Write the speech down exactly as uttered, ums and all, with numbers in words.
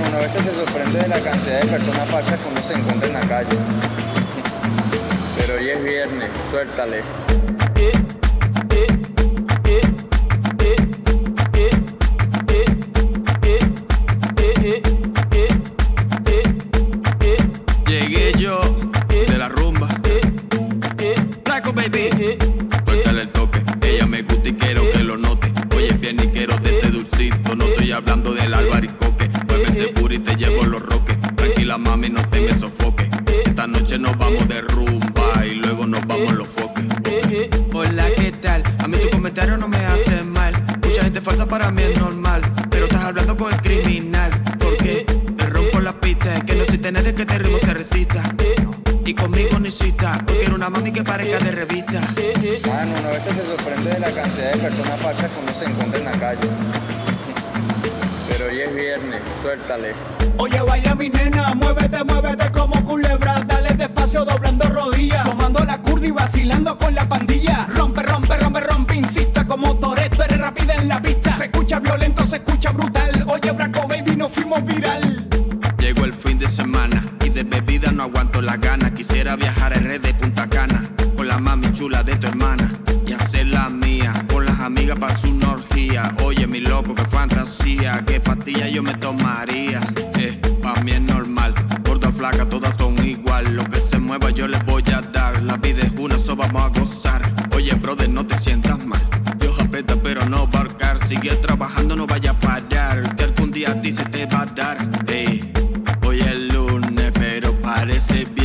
uno a veces se sorprende de la cantidad de personas falsas que uno se encuentra en la calle. Pero hoy es viernes, suéltale. Llegué yo de la rumba. Flaco, baby. Suéltale el toque, ella me gusta y quiero que lo note. Hoy es viernes y quiero de ese dulcito. No estoy hablando del albaricoque. Muévese puro y te llevo los roques. Tranquila mami, no te me sofoques. Esta noche nos vamos de rumba y luego nos vamos los foques. Hola, ¿qué tal? A mí tu comentario no me hace mal. Mucha gente falsa para mí es normal, pero estás hablando con el criminal. Porque te rompo la pista, es que no soy tener que te ritmo se resista. Y conmigo no insista, porque quiero una mami que parezca de revista. Mano, uno a veces se sorprende de la cantidad de personas falsas que uno se encuentra en la calle. Pero hoy es viernes, suéltale. Oye, baila mi nena, muévete, muévete como culebra. Dale despacio, doblando rodillas, tomando la curva y vacilando con la pandilla. Rompe, rompe, rompe, rompe, insista como Toretto, eres rápida en la pista. Se escucha violento, se escucha brutal. Oye, Braco Baby, nos fuimos viral. Llegó el fin de semana y de bebida no aguanto la gana. Quisiera viajar a R D Punta Cana con la mami chula de tu hermana y hacer la mía con las amigas pa' su una orgía. Oye, mi loco, qué fantasía, qué pastilla yo me tomaría. Eh, pa' mí es normal, gorda, flaca, todas son igual. Lo que se mueva yo les voy a dar. La vida es una, so vamos a gozar. Oye, brother, no te sientas mal. Dios aprieta pero no barcar. Sigue trabajando, no vaya a parar, que algún día a ti se te va a dar. Ey, hoy es lunes, pero parece